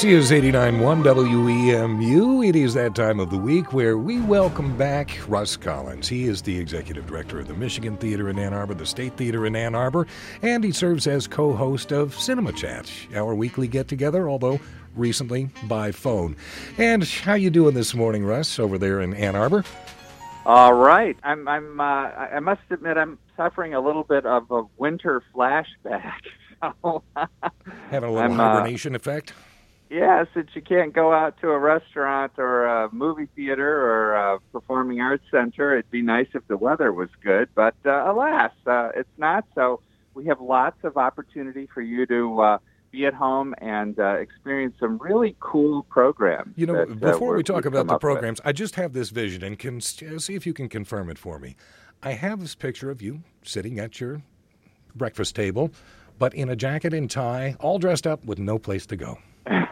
This is 89.1 WEMU. It is that time of the week where we welcome back Russ Collins. He is the executive director of the Michigan Theater in Ann Arbor, the State Theater in Ann Arbor, and he serves as co-host of Cinema Chat, our weekly get-together, although recently by phone. And how you doing this morning, Russ, over there in Ann Arbor? All right. I must admit I'm suffering a little bit of a winter flashback. So, having a little hibernation effect? Yeah, since you can't go out to a restaurant or a movie theater or a performing arts center, it'd be nice if the weather was good. But alas, it's not. So we have lots of opportunity for you to be at home and experience some really cool programs. You know, before we talk about the programs, I just have this vision, and can see if you can confirm it for me. I have this picture of you sitting at your breakfast table, but in a jacket and tie, all dressed up with no place to go.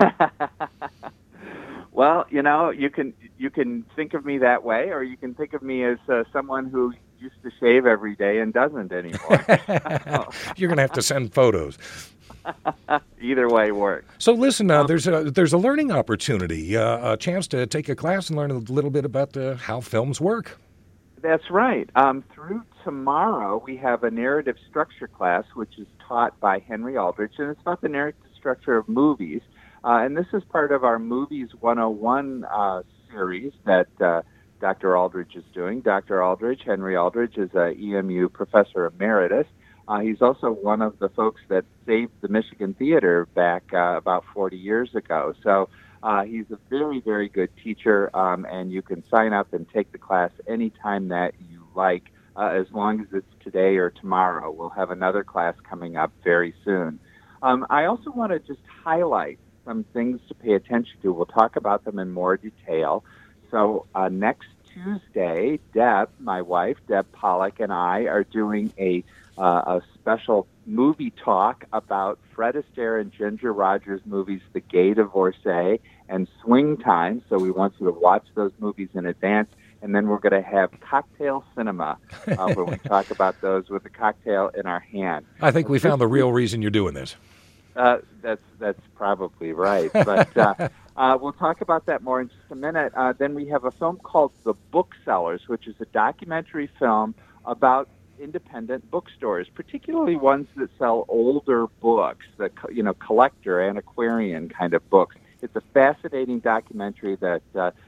Well, you know, you can think of me that way, or you can think of me as someone who used to shave every day and doesn't anymore. You're going to have to send photos. Either way works. So listen, there's a learning opportunity, a chance to take a class and learn a little bit about how films work. That's right. Through tomorrow, we have a narrative structure class, which is taught by Henry Aldrich, and it's about the narrative structure of movies. And this is part of our Movies 101 series that Dr. Aldrich is doing. Dr. Aldrich, Henry Aldrich, is a EMU professor emeritus. He's also one of the folks that saved the Michigan Theater back about 40 years ago. So he's a very, very good teacher, and you can sign up and take the class anytime that you like, as long as it's today or tomorrow. We'll have another class coming up very soon. I also want to just highlight some things to pay attention to. We'll talk about them in more detail. So next Tuesday, Deb, my wife, Deb Pollack, and I are doing a special movie talk about Fred Astaire and Ginger Rogers' movies, The Gay Divorcee and Swing Time. So we want you to watch those movies in advance. And then we're going to have cocktail cinema, where we talk about those with a cocktail in our hand. I think we found the real reason you're doing this. That's probably right. But we'll talk about that more in just a minute. Then we have a film called The Booksellers, which is a documentary film about independent bookstores, particularly ones that sell older books, the collector, antiquarian kind of books. It's a fascinating documentary that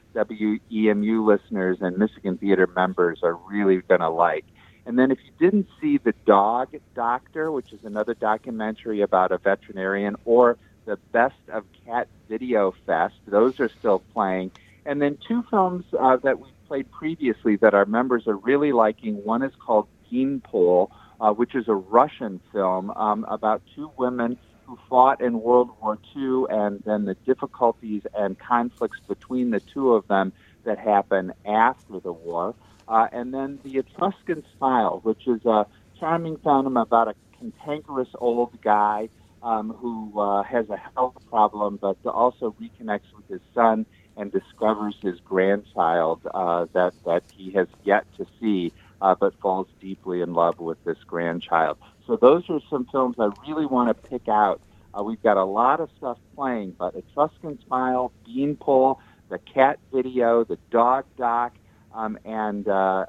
WEMU listeners and Michigan Theater members are really going to like. And then if you didn't see The Dog Doctor, which is another documentary about a veterinarian, or the Best of Cat Video Fest, those are still playing. And then two films that we played previously that our members are really liking. One is called Beanpole, which is a Russian film about two women who fought in World War II, and then the difficulties and conflicts between the two of them that happen after the war. And then The Etruscan Smile, which is a charming film about a cantankerous old guy who has a health problem, but also reconnects with his son and discovers his grandchild that he has yet to see, but falls deeply in love with this grandchild. So those are some films I really want to pick out. We've got a lot of stuff playing, but Etruscan Smile, Beanpole, The Cat Video, The Dog Doc, and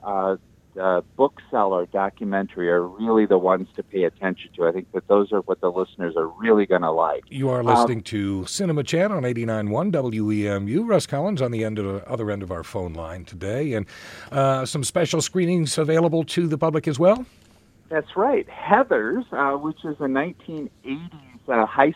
Bookseller documentary are really the ones to pay attention to. I think that those are what the listeners are really going to like. You are listening to Cinema Chat on 89.1 WEMU. Russ Collins on the other end of our phone line today, and some special screenings available to the public as well? That's right. Heathers, which is a 1980s high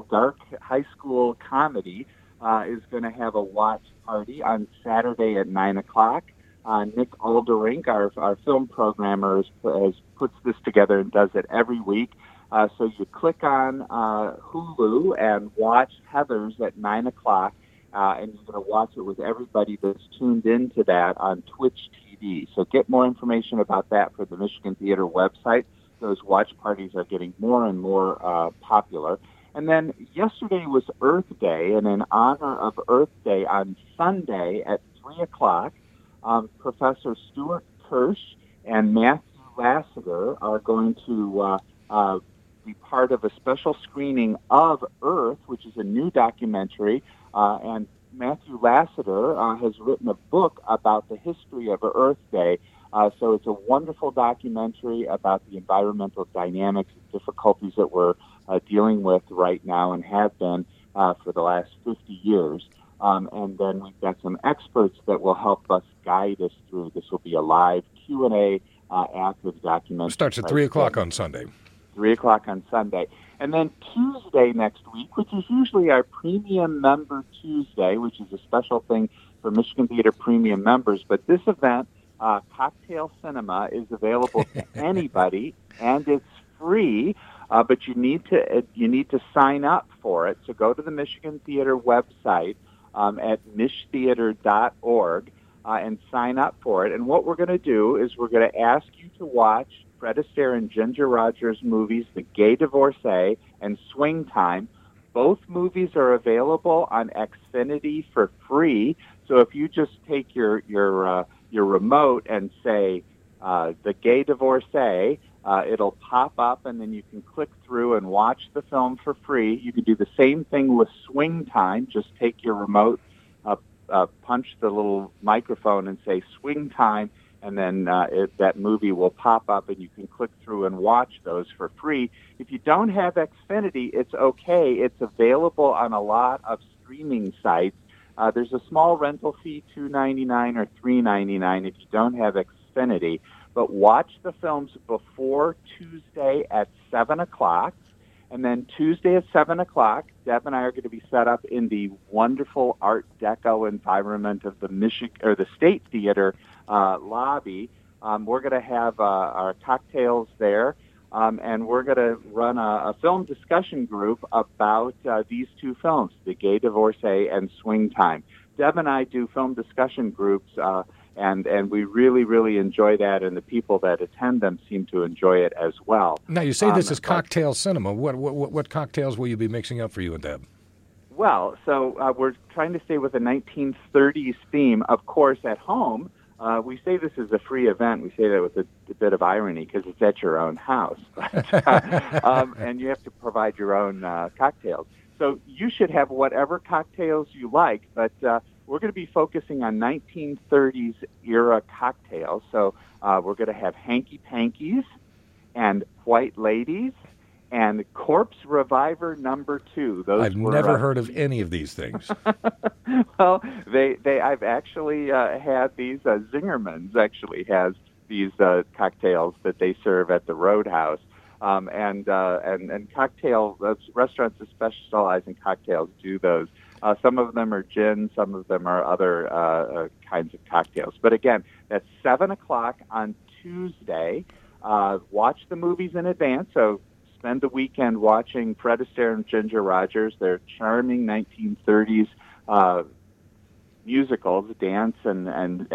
school comedy, is going to have a watch party on Saturday at 9 o'clock. Nick Alderink, our film programmer, has puts this together and does it every week. So you click on Hulu and watch Heathers at 9 o'clock, and you're going to watch it with everybody that's tuned into that on Twitch TV. So get more information about that for the Michigan Theater website. Those watch parties are getting more and more popular. And then yesterday was Earth Day, and in honor of Earth Day on Sunday at 3 o'clock, Professor Stuart Kirsch and Matthew Lassiter are going to be part of a special screening of Earth, which is a new documentary, and Matthew Lasseter has written a book about the history of Earth Day. So it's a wonderful documentary about the environmental dynamics and difficulties that we're dealing with right now and have been for the last 50 years. And then we've got some experts that will help us guide us through. This will be a live Q&A after the documentary. It starts at 3 o'clock on Sunday. 3 o'clock on Sunday. And then Tuesday next week, which is usually our Premium Member Tuesday, which is a special thing for Michigan Theater Premium members. But this event, Cocktail Cinema, is available to anybody, and it's free. But you need to sign up for it. So go to the Michigan Theater website at mishtheater.org and sign up for it. And what we're going to do is we're going to ask you to watch Fred Astaire and Ginger Rogers movies, The Gay Divorcee and Swing Time. Both movies are available on Xfinity for free. So if you just take your remote and say The Gay Divorcee, it'll pop up, and then you can click through and watch the film for free. You can do the same thing with Swing Time. Just take your remote, punch the little microphone and say Swing Time, and then that movie will pop up, and you can click through and watch those for free. If you don't have Xfinity, it's okay. It's available on a lot of streaming sites. There's a small rental fee, $2.99 or $3.99 if you don't have Xfinity. But watch the films before Tuesday at 7 o'clock. And then Tuesday at 7 o'clock, Deb and I are going to be set up in the wonderful Art Deco environment of the State Theater lobby. We're going to have our cocktails there, and we're going to run a film discussion group about these two films, The Gay Divorcee and Swing Time. Deb and I do film discussion groups, and we really, really enjoy that, and the people that attend them seem to enjoy it as well. Now, you say this is Cocktail Cinema. What cocktails will you be mixing up for you and Deb? Well, so we're trying to stay with a 1930s theme. Of course, at home, we say this is a free event. We say that with a bit of irony because it's at your own house. And you have to provide your own cocktails. So you should have whatever cocktails you like, but we're going to be focusing on 1930s era cocktails. So we're going to have Hanky Pankies and White Ladies and Corpse Reviver number 2. I've never heard of any of these things. Well, I've actually had these. Zingerman's actually has these cocktails that they serve at the Roadhouse. And cocktail restaurants that specialize in cocktails do those. Some of them are gin, some of them are other kinds of cocktails. But again, that's 7 o'clock on Tuesday. Watch the movies in advance. So spend the weekend watching Fred Astaire and Ginger Rogers. They're charming 1930s musicals, dance and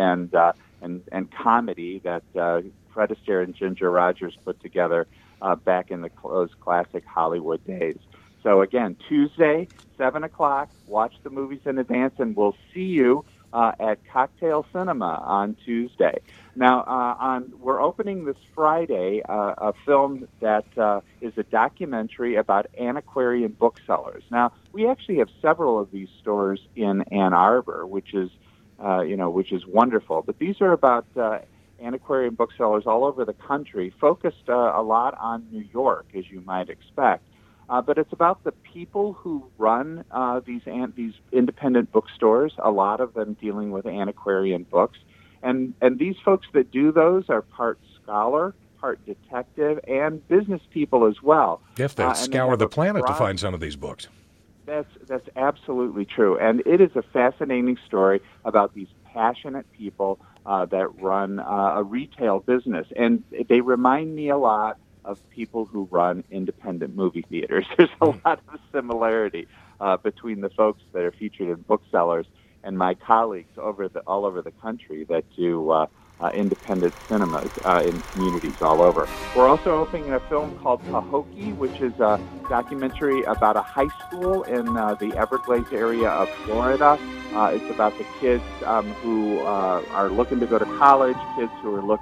comedy that Fred Astaire and Ginger Rogers put together back in those classic Hollywood days. So again, Tuesday, 7 o'clock, watch the movies in advance, and we'll see you at Cocktail Cinema on Tuesday. Now, we're opening this Friday a film that is a documentary about antiquarian booksellers. Now, we actually have several of these stores in Ann Arbor, which is wonderful. But these are about antiquarian booksellers all over the country, focused a lot on New York, as you might expect. But it's about the people who run these independent bookstores, a lot of them dealing with antiquarian books. And these folks that do those are part scholar, part detective, and business people as well. You have to scour the planet to find some of these books. That's absolutely true. And it is a fascinating story about these passionate people that run a retail business. And they remind me a lot of people who run independent movie theaters. There's a lot of similarity between the folks that are featured in booksellers and my colleagues all over the country that do independent cinemas in communities all over. We're also opening a film called Pahokee, which is a documentary about a high school in the Everglades area of Florida. It's about the kids who are looking to go to college, kids who are looking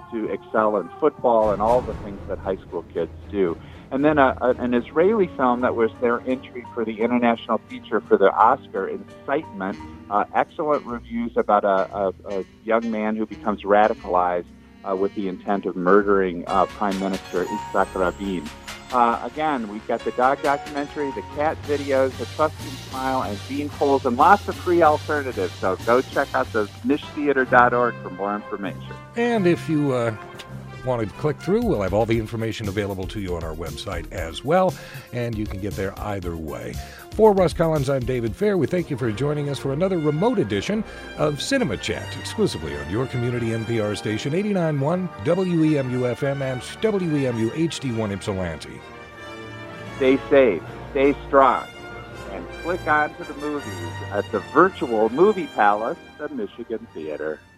to excel in football and all the things that high school kids do. And then an Israeli film that was their entry for the international feature for the Oscar, Incitement. Excellent reviews about a young man who becomes radicalized with the intent of murdering Prime Minister Yitzhak Rabin. Again, we've got the dog documentary, the cat videos, the Trusting Smile, and Beanpoles, and lots of free alternatives. So go check out the mishtheater.org for more information. And if you wanted to click through, we'll have all the information available to you on our website as well, and you can get there either way. For Russ Collins, I'm David Fair. We thank you for joining us for another remote edition of Cinema Chat, exclusively on your community NPR station, 89.1 WEMU-FM and WEMU HD1 Ypsilanti. Stay safe, stay strong, and click on to the movies at the virtual movie palace, the Michigan Theater.